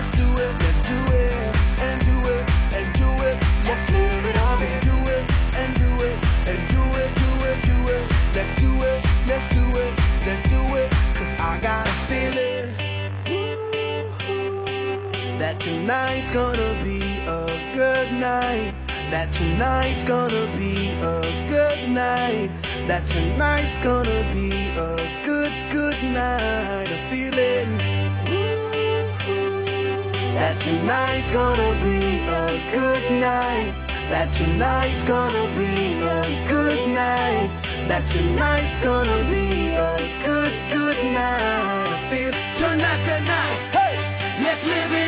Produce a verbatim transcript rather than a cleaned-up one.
let's do it, let's do it, and do it, and do it. Let's live it up and do it, and do it, and do it, do it, do it. Let's do it, let's do it, let's do it. Cause I got a feeling that tonight's gonna be a good night. That tonight's gonna be a good night. That tonight's gonna be a good, good night. A feeling that tonight's gonna be a good night. That tonight's gonna be a good night. That tonight's gonna be a good, good night. I feel tonight, tonight, hey, let's live it.